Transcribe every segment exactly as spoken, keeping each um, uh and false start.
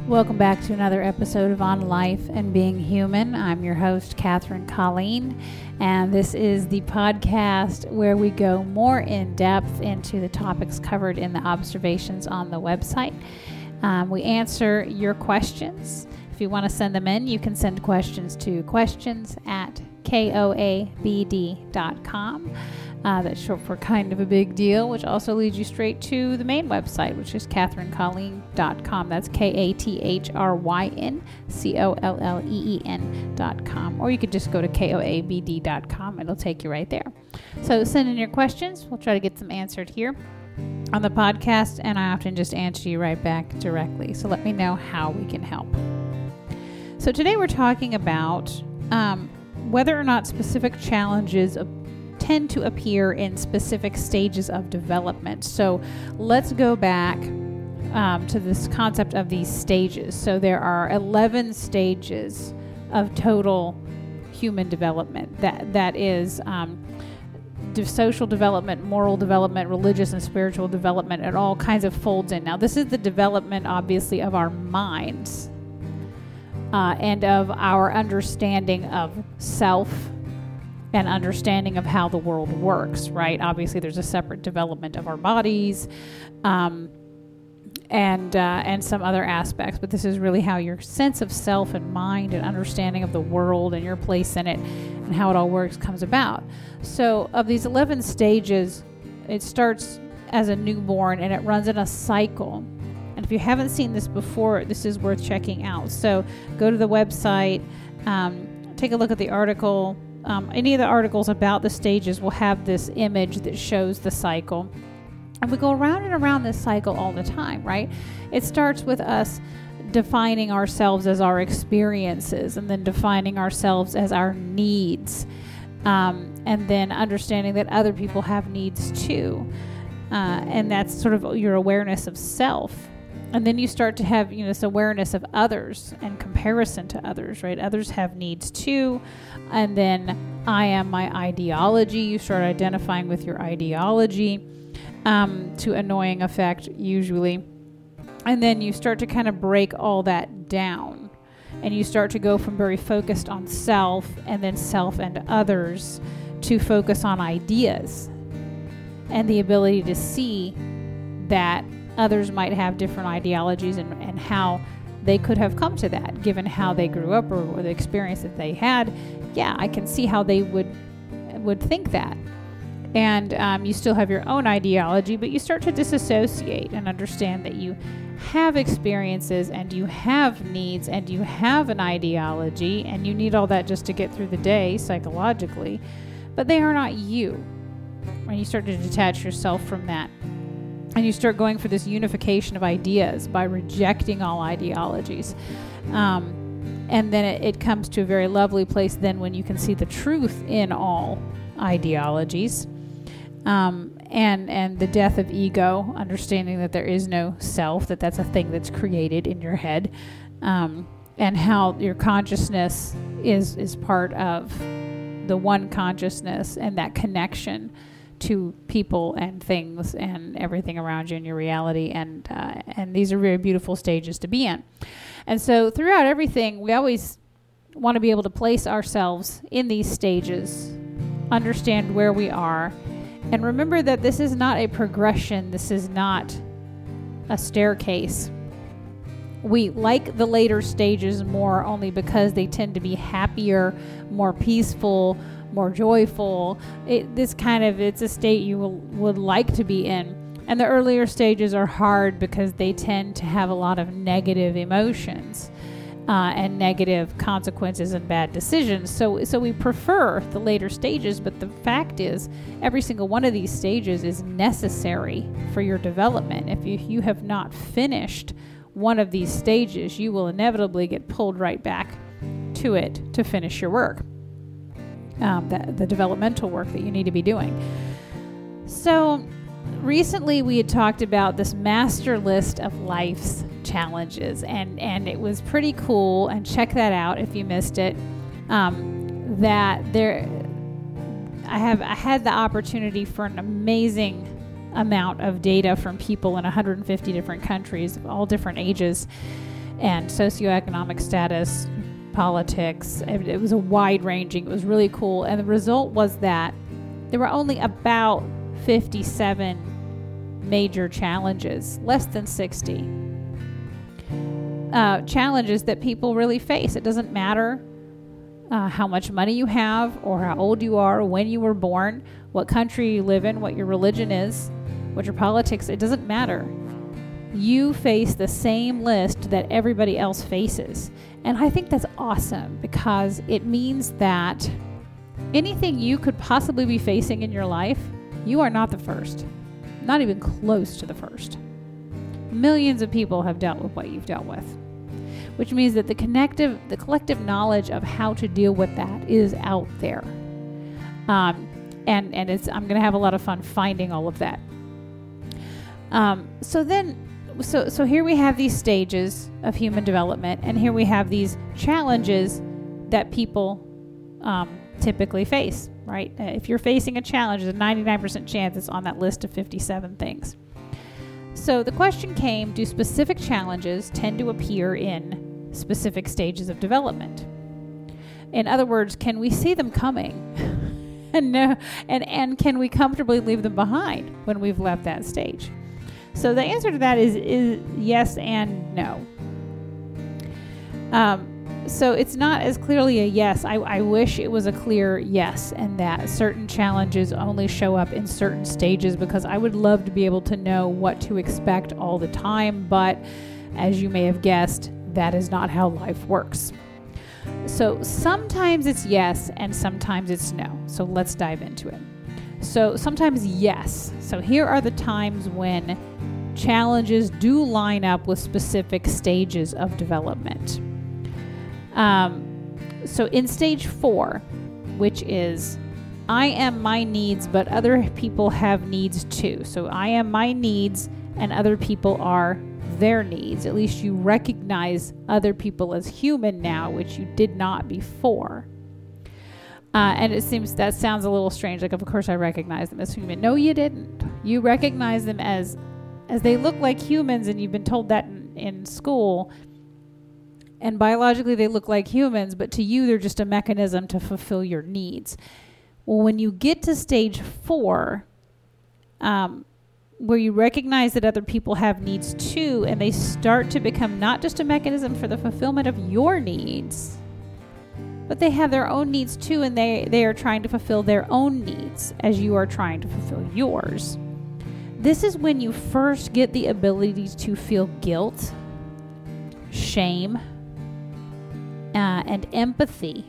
Welcome back to another episode of On Life and Being Human. I'm your host, Catherine Colleen, and this is the podcast where we go more in depth into the topics covered in the observations on the website. Um, we answer your questions. If you want to send them in, you can send questions to questions at K O A B D dot com. Uh, that's short for kind of a big deal, which also leads you straight to the main website, which is Catherine Colleen dot com. That's K A T H R Y N C O L L E E N dot com. Or you could just go to K O A B D dot com. It'll take you right there. So send in your questions. We'll try to get them answered here on the podcast, and I often just answer you right back directly. So let me know how we can help. So today we're talking about um, whether or not specific challenges tend to appear in specific stages of development. So let's go back um, to this concept of these stages. So there are eleven stages of total human development. That that is um, social development, moral development, religious and spiritual development. It all kinds of folds in. Now, this is the development, obviously, of our minds uh, and of our understanding of self and understanding of how the world works, right? Obviously, there's a separate development of our bodies um, and uh, and some other aspects, but this is really how your sense of self and mind and understanding of the world and your place in it and how it all works comes about. So of these eleven stages, it starts as a newborn and it runs in a cycle. And if you haven't seen this before, this is worth checking out. So go to the website, um, take a look at the article. Um, any of the articles about the stages will have this image that shows the cycle. And we go around and around this cycle all the time, right? It starts with us defining ourselves as our experiences, and then defining ourselves as our needs, um, and then understanding that other people have needs too. Uh, and that's sort of your awareness of self. And then you start to have, you know, this awareness of others and comparison to others, right? Others have needs too. And then I am my ideology. You start identifying with your ideology um, to annoying effect, usually. And then you start to kind of break all that down. And you start to go from very focused on self and then self and others to focus on ideas and the ability to see that others might have different ideologies and, and how they could have come to that, given how they grew up or, or the experience that they had. Yeah, I can see how they would would think that. And um, you still have your own ideology, but you start to disassociate and understand that you have experiences and you have needs and you have an ideology and you need all that just to get through the day psychologically, but they are not you. And you start to detach yourself from that. And you start going for this unification of ideas by rejecting all ideologies. Um, and then it, it comes to a very lovely place then when you can see the truth in all ideologies. Um, and, and the death of ego, understanding that there is no self, that that's a thing that's created in your head. Um, and how your consciousness is, is part of the one consciousness and that connection to people and things and everything around you in your reality. And uh, and these are very beautiful stages to be in. And so throughout everything, we always want to be able to place ourselves in these stages, understand where we are, and remember that this is not a progression. This is not a staircase. We like the later stages more only because they tend to be happier, more peaceful, more joyful. It, this kind of, it's a state you will, would like to be in. And the earlier stages are hard because they tend to have a lot of negative emotions uh, and negative consequences and bad decisions. So, so we prefer the later stages, but the fact is every single one of these stages is necessary for your development. If you, you have not finished one of these stages, you will inevitably get pulled right back to it to finish your work. Um, the, the developmental work that you need to be doing. So recently we had talked about this master list of life's challenges, and, and it was pretty cool, and check that out if you missed it. Um, that there, I have I had the opportunity for an amazing amount of data from people in one hundred fifty different countries of all different ages and socioeconomic status, politics. It, it was a wide ranging. It was really cool. And the result was that there were only about fifty-seven major challenges, less than sixty uh, challenges that people really face. It doesn't matter uh, how much money you have or how old you are, or when you were born, what country you live in, what your religion is, what your politics, it doesn't matter. You face the same list that everybody else faces. And I think that's awesome because it means that anything you could possibly be facing in your life, you are not the first. Not even close to the first. Millions of people have dealt with what you've dealt with, which means that the connective, the collective knowledge of how to deal with that is out there. Um, and and it's I'm going to have a lot of fun finding all of that. Um, so then, so so here we have these stages of human development, and here we have these challenges that people um, typically face. Right? Uh, if you're facing a challenge, there's a ninety-nine percent chance it's on that list of fifty-seven things. So the question came, do specific challenges tend to appear in specific stages of development? In other words, can we see them coming? and, uh, and, and can we comfortably leave them behind when we've left that stage? So the answer to that is, is yes and no. Um, So it's not as clearly a yes. I, I wish it was a clear yes, and that certain challenges only show up in certain stages, because I would love to be able to know what to expect all the time. But as you may have guessed, that is not how life works. So sometimes it's yes and sometimes it's no. So let's dive into it. So sometimes yes. So here are the times when challenges do line up with specific stages of development. Um, so in stage four, which is I am my needs, but other people have needs too. So I am my needs and other people are their needs. At least you recognize other people as human now, which you did not before. Uh, and it seems that sounds a little strange. Like, of course I recognize them as human. No, you didn't. You recognize them as, as they look like humans, and you've been told that in, in school. And biologically they look like humans, but to you they're just a mechanism to fulfill your needs. Well, when you get to stage four, um, where you recognize that other people have needs too, and they start to become not just a mechanism for the fulfillment of your needs, but they have their own needs too, and they, they are trying to fulfill their own needs as you are trying to fulfill yours. This is when you first get the ability to feel guilt, shame, Uh, and empathy.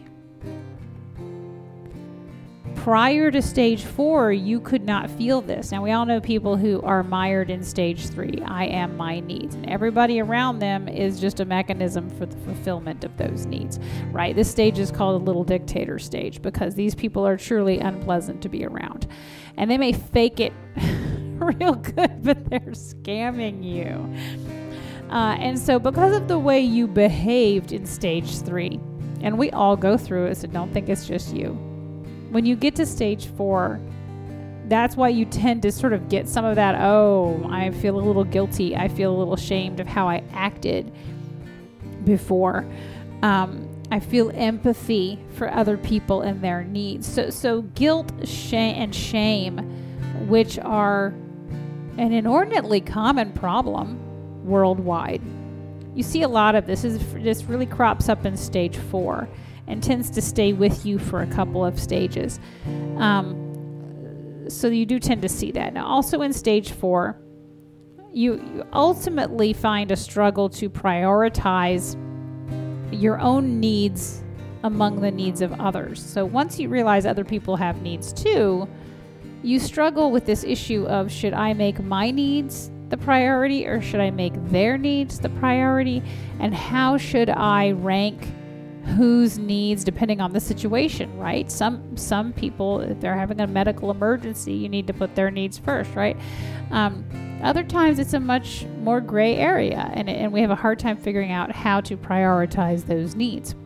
Prior to stage four, you could not feel this. Now, we all know people who are mired in stage three, I am my needs. And everybody around them is just a mechanism for the fulfillment of those needs, right? This stage is called a little dictator stage because these people are truly unpleasant to be around. And they may fake it real good, but they're scamming you. Uh, and so because of the way you behaved in stage three, and we all go through it, so don't think it's just you. When you get to stage four, that's why you tend to sort of get some of that, oh, I feel a little guilty. I feel a little ashamed of how I acted before. Um, I feel empathy for other people and their needs. So, so guilt, shame, and shame, which are an inordinately common problem worldwide. You see a lot of this. This, is, this really crops up in stage four and tends to stay with you for a couple of stages. Um, so you do tend to see that. Now, also in stage four, you, you ultimately find a struggle to prioritize your own needs among the needs of others. So once you realize other people have needs too, you struggle with this issue of, should I make my needs the priority or should I make their needs the priority? And how should I rank whose needs depending on the situation, right? Some some people, if they're having a medical emergency, you need to put their needs first, right? Um, other times it's a much more gray area, and, and we have a hard time figuring out how to prioritize those needs.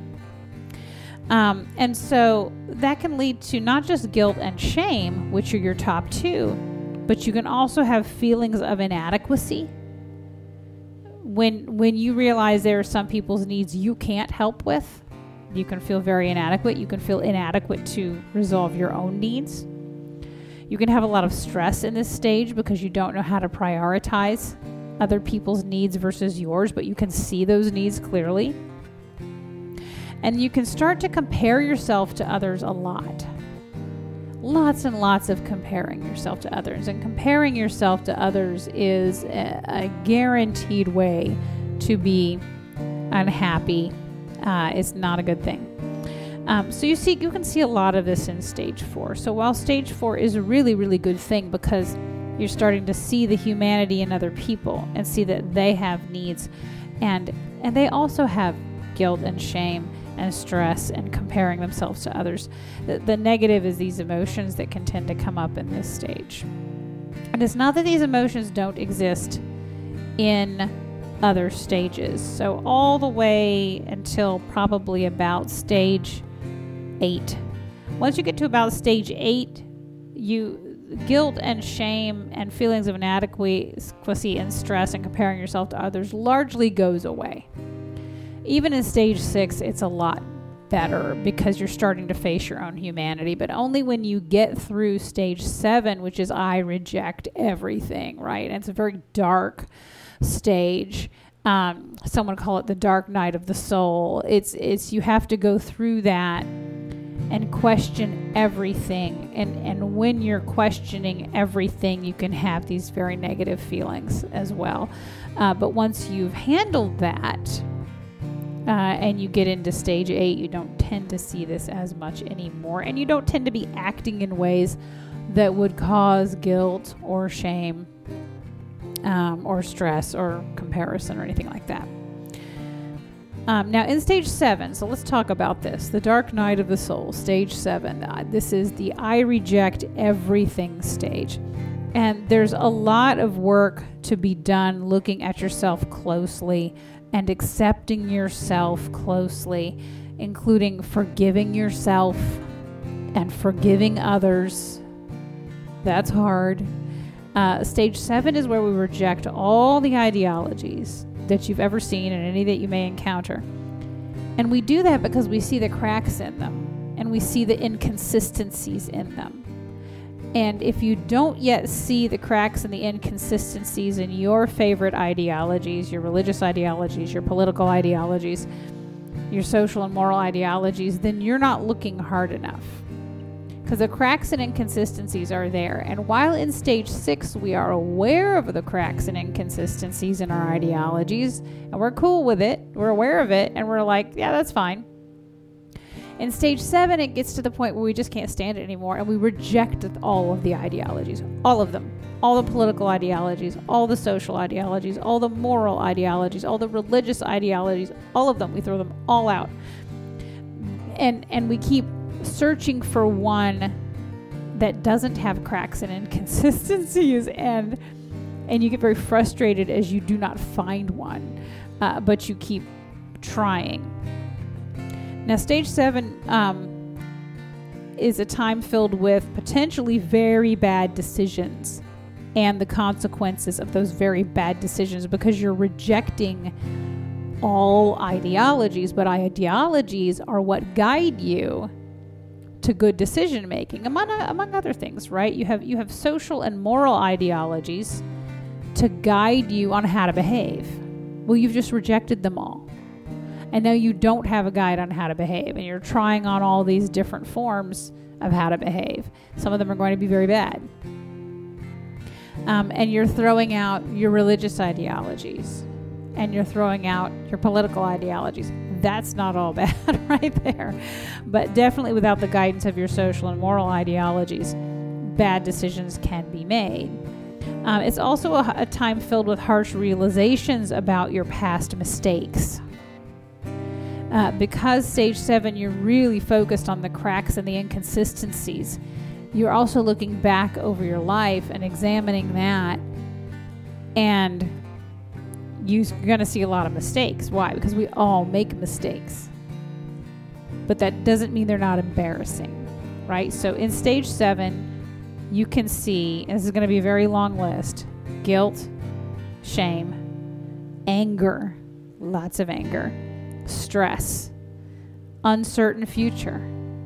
Um, and so that can lead to not just guilt and shame, which are your top two, but you can also have feelings of inadequacy, when when you realize there are some people's needs you can't help with, you can feel very inadequate. You can feel inadequate to resolve your own needs. You can have a lot of stress in this stage because you don't know how to prioritize other people's needs versus yours, but you can see those needs clearly. And you can start to compare yourself to others a lot. Lots and lots of comparing yourself to others. And comparing yourself to others is a, a guaranteed way to be unhappy. Uh, it's not a good thing. Um, so you see, you can see a lot of this in stage four. So while stage four is a really, really good thing because you're starting to see the humanity in other people and see that they have needs, and and they also have guilt and shame and stress and comparing themselves to others. The, the negative is these emotions that can tend to come up in this stage. And it's not that these emotions don't exist in other stages. So all the way until probably about stage eight. Once you get to about stage eight, you guilt and shame and feelings of inadequacy and stress and comparing yourself to others largely goes away. Even in stage six, it's a lot better because you're starting to face your own humanity, but only when you get through stage seven, which is I reject everything, right? And it's a very dark stage. Um, someone call it the dark night of the soul. It's, it's, you have to go through that and question everything. And, and when you're questioning everything, you can have these very negative feelings as well. Uh, but once you've handled that, uh, and you get into stage eight, you don't tend to see this as much anymore. And you don't tend to be acting in ways that would cause guilt or shame, um, or stress or comparison or anything like that. Um, now, in stage seven, so let's talk about this. The dark night of the soul, stage seven. Uh, this is the I reject everything stage. And there's a lot of work to be done looking at yourself closely and accepting yourself closely, including forgiving yourself and forgiving others. That's hard. Uh, stage seven is where we reject all the ideologies that you've ever seen and any that you may encounter. And we do that because we see the cracks in them and we see the inconsistencies in them. And if you don't yet see the cracks and the inconsistencies in your favorite ideologies, your religious ideologies, your political ideologies, your social and moral ideologies, then you're not looking hard enough. Because the cracks and inconsistencies are there. And while in stage six, we are aware of the cracks and inconsistencies in our ideologies, and we're cool with it, we're aware of it, and we're like, yeah, that's fine. In stage seven, it gets to the point where we just can't stand it anymore, and we reject all of the ideologies, all of them, all the political ideologies, all the social ideologies, all the moral ideologies, all the religious ideologies, all of them. We throw them all out. And and we keep searching for one that doesn't have cracks and inconsistencies, and and you get very frustrated as you do not find one, uh, but you keep trying. Now, stage seven um, is a time filled with potentially very bad decisions and the consequences of those very bad decisions, because you're rejecting all ideologies, but ideologies are what guide you to good decision making, among among other things, right? You have you have social and moral ideologies to guide you on how to behave. Well, you've just rejected them all. And now you don't have a guide on how to behave, and you're trying on all these different forms of how to behave. Some of them are going to be very bad. Um, and you're throwing out your religious ideologies, and you're throwing out your political ideologies. That's not all bad right there. But definitely without the guidance of your social and moral ideologies, bad decisions can be made. Um, it's also a, a time filled with harsh realizations about your past mistakes. Uh, because stage seven, you're really focused on the cracks and the inconsistencies. You're also looking back over your life and examining that, and you're going to see a lot of mistakes. Why? Because we all make mistakes. But that doesn't mean they're not embarrassing, right? So in stage seven, you can see, and this is going to be a very long list, guilt, shame, anger, lots of anger, stress, uncertain future,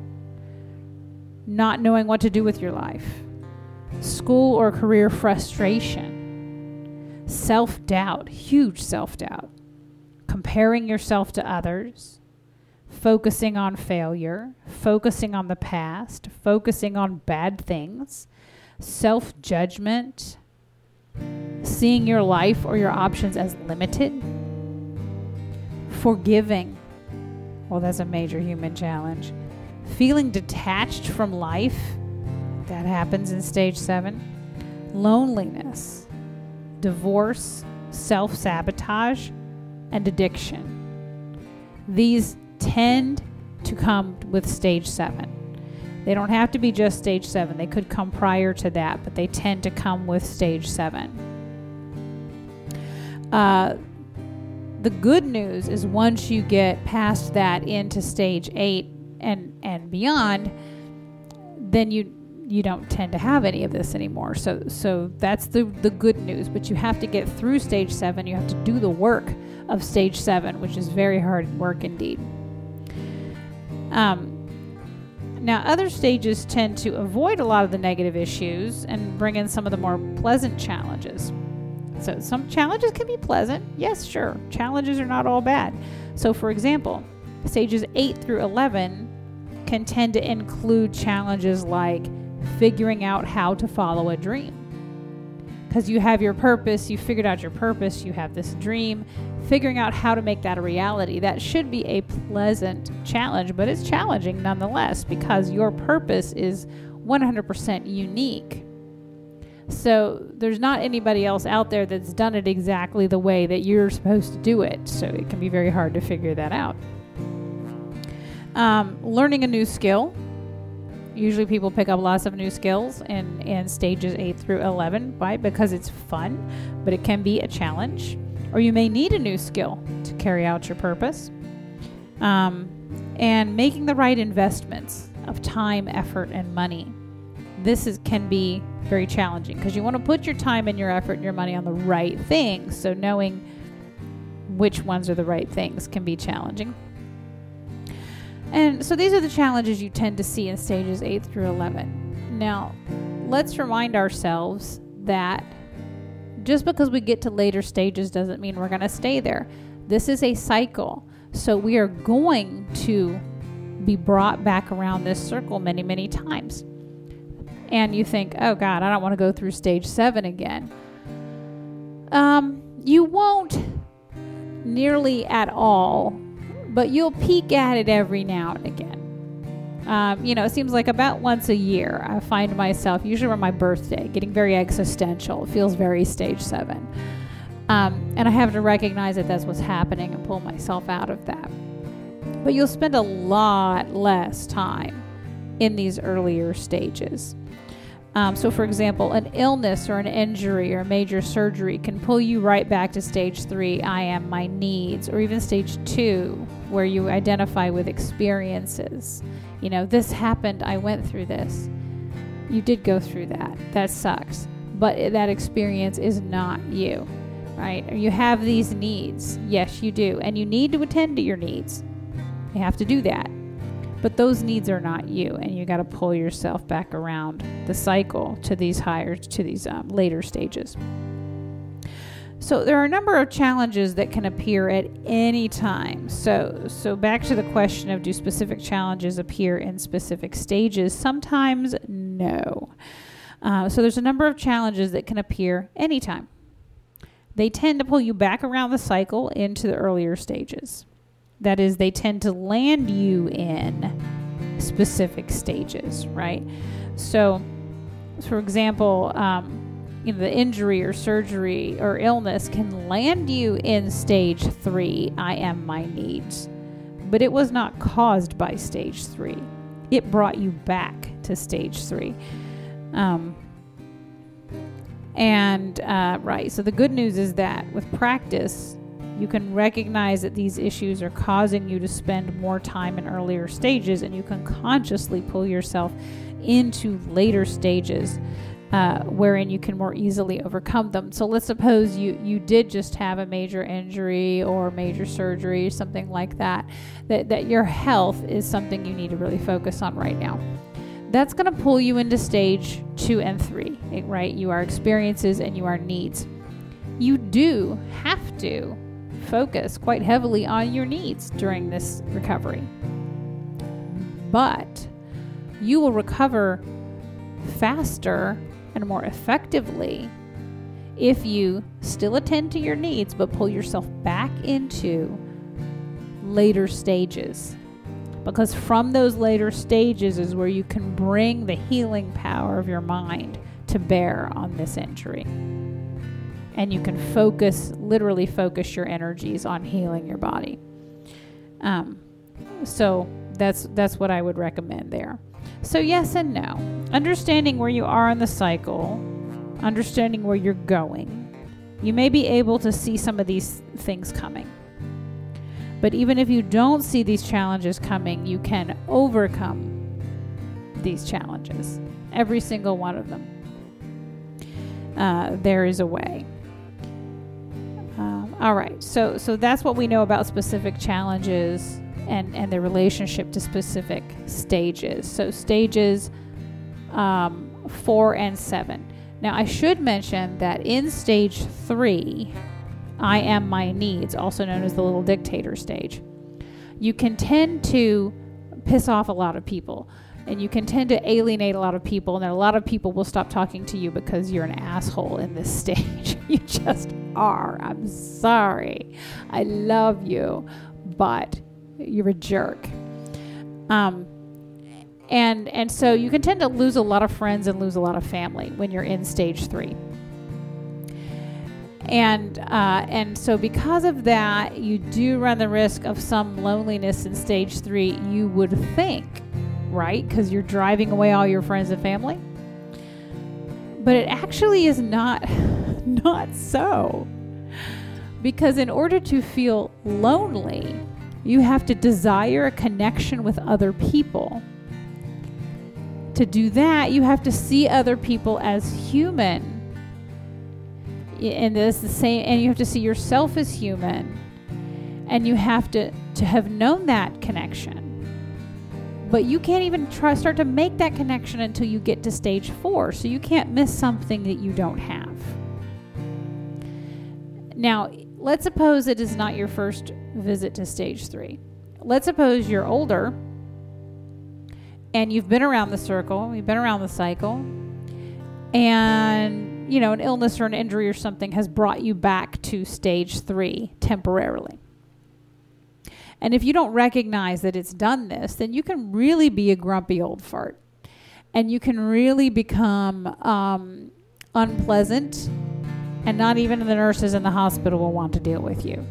not knowing what to do with your life, school or career frustration, self-doubt, huge self-doubt, comparing yourself to others, focusing on failure, focusing on the past, focusing on bad things, self-judgment, seeing your life or your options as limited, forgiving. Well, that's a major human challenge. Feeling detached from life. That happens in stage seven. Loneliness, divorce, self-sabotage, and addiction. These tend to come with stage seven. They don't have to be just stage seven. They could come prior to that, but they tend to come with stage seven. Uh, the good news is once you get past that into stage eight and, and beyond, then you you don't tend to have any of this anymore. So so that's the, the good news. But you have to get through stage seven. You have to do the work of stage seven, which is very hard work indeed. Um, now, other stages tend to avoid a lot of the negative issues and bring in some of the more pleasant challenges. So some challenges can be pleasant. Yes, sure. Challenges are not all bad. So, for example, stages eight through eleven can tend to include challenges like figuring out how to follow a dream. Because you have your purpose, you figured out your purpose, you have this dream, figuring out how to make that a reality. That should be a pleasant challenge, but it's challenging nonetheless because your purpose is one hundred percent unique. So there's not anybody else out there that's done it exactly the way that you're supposed to do it. So it can be very hard to figure that out. Um, learning a new skill. Usually people pick up lots of new skills in, in stages eight through eleven, right? Because it's fun, but it can be a challenge. Or you may need a new skill to carry out your purpose. Um, and making the right investments of time, effort, and money. This is can be very challenging because you want to put your time and your effort and your money on the right things. So knowing which ones are the right things can be challenging. And so these are the challenges you tend to see in stages eight through eleven. Now, let's remind ourselves that just because we get to later stages doesn't mean we're going to stay there. This is a cycle. So we are going to be brought back around this circle many, many times. And you think, oh God, I don't want to go through stage seven again. Um, you won't nearly at all, but you'll peek at it every now and again. Um, you know, it seems like about once a year, I find myself, usually on my birthday, getting very existential. It feels very stage seven. Um, and I have to recognize that that's what's happening and pull myself out of that. But you'll spend a lot less time in these earlier stages. Um, so, for example, an illness or an injury or major surgery can pull you right back to stage three, I am my needs, or even stage two, where you identify with experiences. You know, this happened, I went through this. You did go through that. That sucks. But that experience is not you, right? You have these needs. Yes, you do. And you need to attend to your needs. You have to do that. But those needs are not you, and you got to pull yourself back around the cycle to these higher, to these um, later stages. So there are a number of challenges that can appear at any time. So, so back to the question of, do specific challenges appear in specific stages? Sometimes no. Uh, so there's a number of challenges that can appear anytime. They tend to pull you back around the cycle into the earlier stages. That is, they tend to land you in specific stages, right? So, for example, um, you know, the injury or surgery or illness can land you in stage three, I am my needs. But it was not caused by stage three. It brought you back to stage three. Um, and, uh, right, so the good news is that with practice, you can recognize that these issues are causing you to spend more time in earlier stages, and you can consciously pull yourself into later stages uh, wherein you can more easily overcome them. So let's suppose you, you did just have a major injury or major surgery or something like that, that, that your health is something you need to really focus on right now. That's going to pull you into stage two and three, right? You are experiences and you are needs. You do have to focus quite heavily on your needs during this recovery. But you will recover faster and more effectively if you still attend to your needs, but pull yourself back into later stages. Because from those later stages is where you can bring the healing power of your mind to bear on this injury. And you can focus, literally focus your energies on healing your body. Um, so that's that's what I would recommend there. So yes and no. Understanding where you are in the cycle, understanding where you're going, you may be able to see some of these things coming. But even if you don't see these challenges coming, you can overcome these challenges. Every single one of them. Uh, there is a way. Um, all right, so so that's what we know about specific challenges and, and the relationship to specific stages. So stages um, four and seven. Now, I should mention that in stage three, I am my needs, also known as the little dictator stage, you can tend to piss off a lot of people. And you can tend to alienate a lot of people, and then a lot of people will stop talking to you because you're an asshole in this stage. You just are. I'm sorry. I love you, but you're a jerk. Um, and and so you can tend to lose a lot of friends and lose a lot of family when you're in stage three. And uh, and so because of that, you do run the risk of some loneliness in stage three, you would think. Right? Because you're driving away all your friends and family. But it actually is not, not so. Because in order to feel lonely, you have to desire a connection with other people. To do that, you have to see other people as human. And this the same, and you have to see yourself as human. And you have to, to have known that connection. But you can't even try start to make that connection until you get to stage four. So you can't miss something that you don't have. Now, let's suppose it is not your first visit to stage three. Let's suppose you're older and you've been around the circle, you've been around the cycle, and, you know, an illness or an injury or something has brought you back to stage three temporarily. And if you don't recognize that it's done this, then you can really be a grumpy old fart. And you can really become um, unpleasant, and not even the nurses in the hospital will want to deal with you.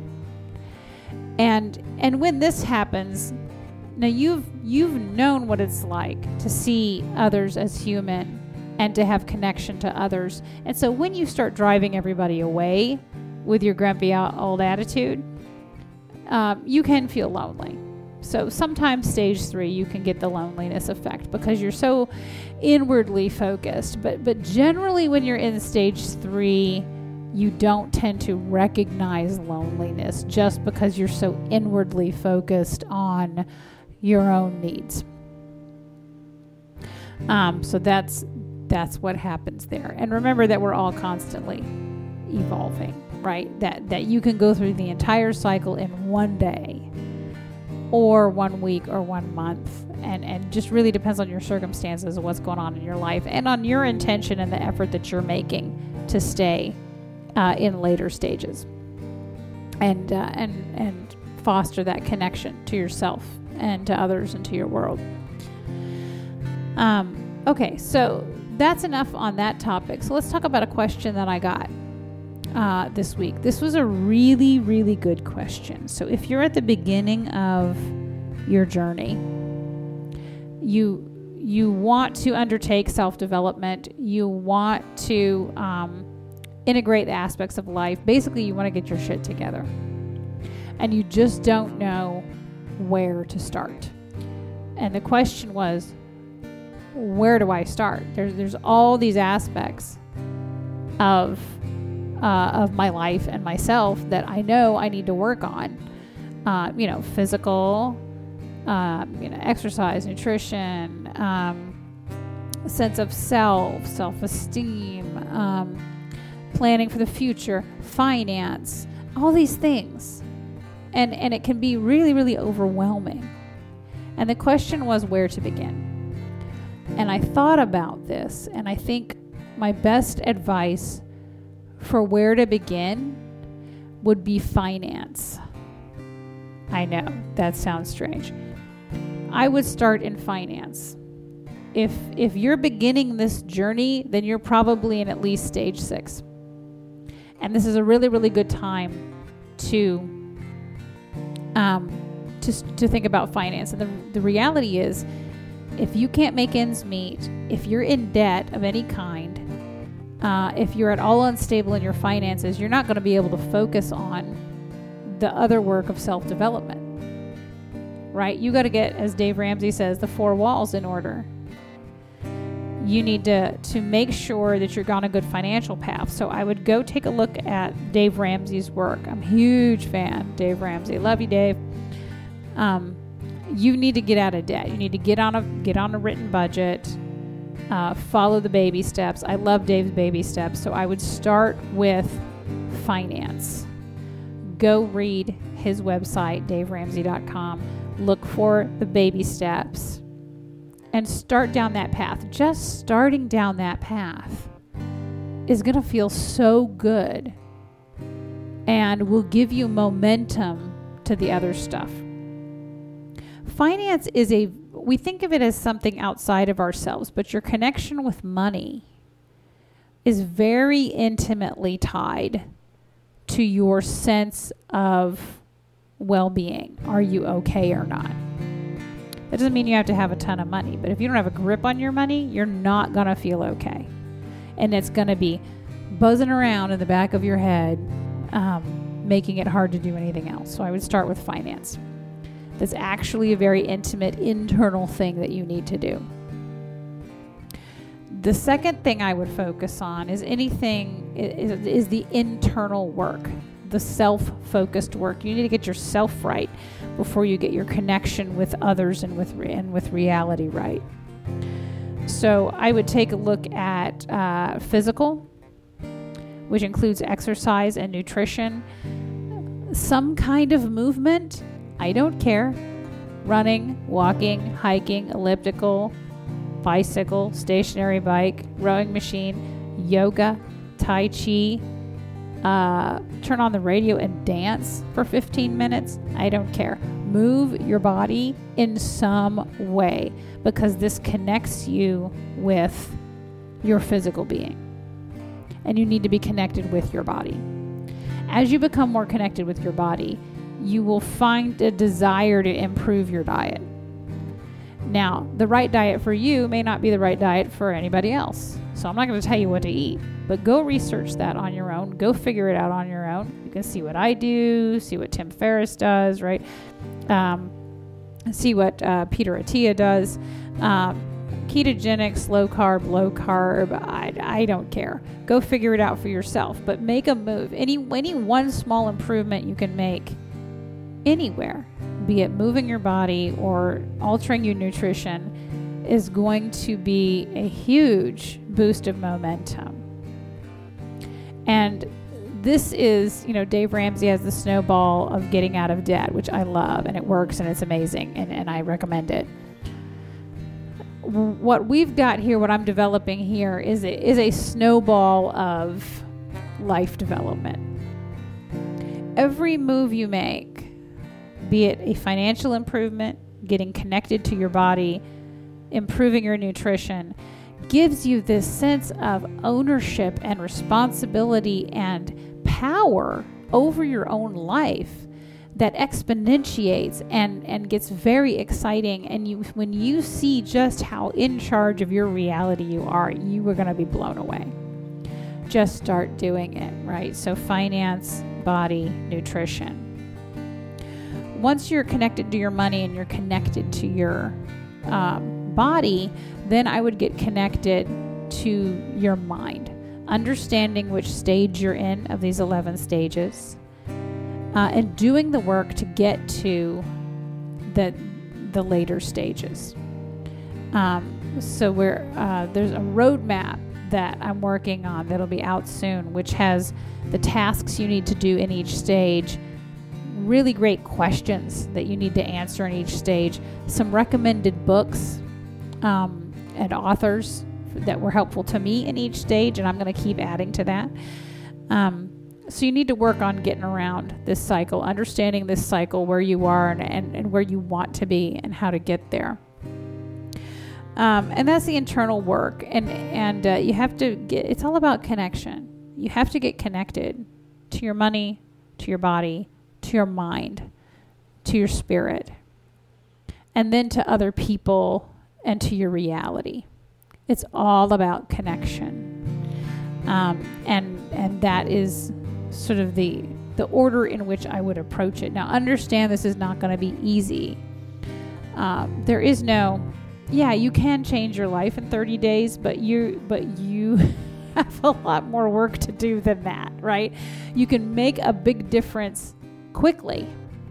And and when this happens, now you've you've known what it's like to see others as human and to have connection to others. And so when you start driving everybody away with your grumpy old attitude, Um, you can feel lonely. So sometimes stage three, you can get the loneliness effect because you're so inwardly focused. But but generally when you're in stage three, you don't tend to recognize loneliness just because you're so inwardly focused on your own needs. Um, so that's that's what happens there. And remember that we're all constantly evolving. Right? That that you can go through the entire cycle in one day or one week or one month. And, and just really depends on your circumstances and what's going on in your life and on your intention and the effort that you're making to stay uh, in later stages and, uh, and, and foster that connection to yourself and to others and to your world. Um, okay, so that's enough on that topic. So let's talk about a question that I got. Uh, this week. This was a really, really good question. So if you're at the beginning of your journey, you you want to undertake self-development, you want to um, integrate the aspects of life. Basically, you want to get your shit together. And you just don't know where to start. And the question was, where do I start? There's there's all these aspects of uh, of my life and myself that I know I need to work on. Uh, you know, physical, um, you know, exercise, nutrition, um, sense of self, self-esteem, um, planning for the future, finance, all these things. And and it can be really, really overwhelming. And the question was where to begin. And I thought about this, and I think my best advice for where to begin would be finance. I know, that sounds strange. I would start in finance. If if you're beginning this journey, then you're probably in at least stage six. And this is a really, really good time to um to to think about finance. And the the reality is, if you can't make ends meet, if you're in debt of any kind, uh, if you're at all unstable in your finances, you're not going to be able to focus on the other work of self-development, right? You got to get, as Dave Ramsey says, the four walls in order. You need to, to make sure that you're on a good financial path. So I would go take a look at Dave Ramsey's work. I'm a huge fan, Dave Ramsey. Love you, Dave. Um, You need to get out of debt. You need to get on a get on a written budget. Uh, follow the baby steps. I love Dave's baby steps. So I would start with finance. Go read his website, dave ramsey dot com. Look for the baby steps and start down that path. Just starting down that path is going to feel so good and will give you momentum to the other stuff. Finance is a, we think of it as something outside of ourselves, but your connection with money is very intimately tied to your sense of well-being. Are you okay or not? That doesn't mean you have to have a ton of money, but if you don't have a grip on your money, you're not going to feel okay. And it's going to be buzzing around in the back of your head, um, making it hard to do anything else. So I would start with finance. That's actually a very intimate internal thing that you need to do. The second thing I would focus on is anything, is, is the internal work, the self-focused work. You need to get yourself right before you get your connection with others and with and with reality right. So I would take a look at uh, physical, which includes exercise and nutrition, some kind of movement. I don't care. Running, walking, hiking, elliptical, bicycle, stationary bike, rowing machine, yoga, tai chi, uh, turn on the radio and dance for fifteen minutes. I don't care. Move your body in some way because this connects you with your physical being. And you need to be connected with your body. As you become more connected with your body, you will find a desire to improve your diet. Now, the right diet for you may not be the right diet for anybody else. So I'm not going to tell you what to eat, but go research that on your own. Go figure it out on your own. You can see what I do, see what Tim Ferriss does, right? Um, see what uh, Peter Attia does. Um, ketogenic, low carb, low carb, I, I don't care. Go figure it out for yourself, but make a move. Any, any one small improvement you can make anywhere, be it moving your body or altering your nutrition, is going to be a huge boost of momentum. And this is, you know, Dave Ramsey has the snowball of getting out of debt, which I love, and it works and it's amazing, and, and I recommend it. What we've got here, what I'm developing here, is a, is a snowball of life development. Every move you make, be it a financial improvement, getting connected to your body, improving your nutrition, gives you this sense of ownership and responsibility and power over your own life that exponentiates and, and gets very exciting. And you, when you see just how in charge of your reality you are, you are going to be blown away. Just start doing it, right? So finance, body, nutrition. Once you're connected to your money and you're connected to your um, body, then I would get connected to your mind, understanding which stage you're in of these eleven stages, uh, and doing the work to get to the the later stages. Um, so we're uh, there's a roadmap that I'm working on that'll be out soon, which has the tasks you need to do in each stage, really great questions that you need to answer in each stage, some recommended books um, and authors that were helpful to me in each stage, and I'm going to keep adding to that. Um, so you need to work on getting around this cycle, understanding this cycle, where you are and, and, and where you want to be and how to get there. Um, and that's the internal work. And, and uh, you have to get, it's all about connection. You have to get connected to your money, to your body, to your mind, to your spirit, and then to other people and to your reality. It's all about connection. Um, and, and that is sort of the, the order in which I would approach it. Now, understand this is not going to be easy. Um, there is no, yeah, you can change your life in thirty days, but you, but you have a lot more work to do than that, right? You can make a big difference quickly,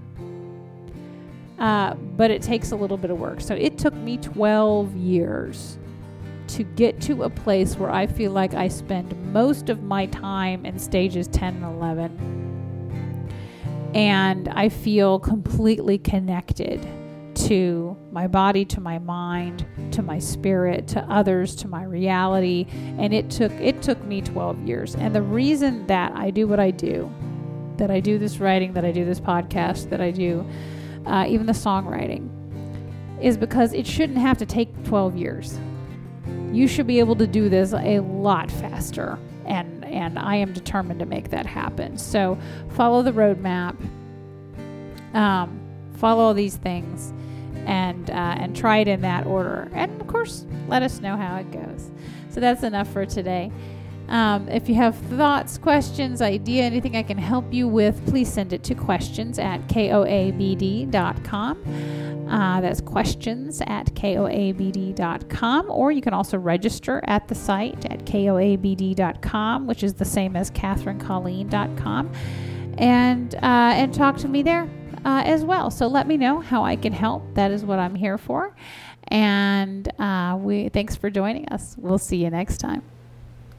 uh, but it takes a little bit of work. So it took me twelve years to get to a place where I feel like I spend most of my time in stages ten and eleven, and I feel completely connected to my body, to my mind, to my spirit, to others, to my reality. And it took it took me twelve years. And the reason that I do what I do, that I do this writing, that I do this podcast, that I do uh, even the songwriting, is because it shouldn't have to take twelve years. You should be able to do this a lot faster. And, and I am determined to make that happen. So follow the roadmap, um, follow all these things, and uh, and try it in that order. And of course, let us know how it goes. So that's enough for today. Um, if you have thoughts, questions, idea, anything I can help you with, please send it to questions at K O A B D dot com. Uh, that's questions at K O A B D dot com. Or you can also register at the site at K O A B D dot com, which is the same as Catherine Colleen dot com. And, uh, and talk to me there uh, as well. So let me know how I can help. That is what I'm here for. And uh, we thanks for joining us. We'll see you next time.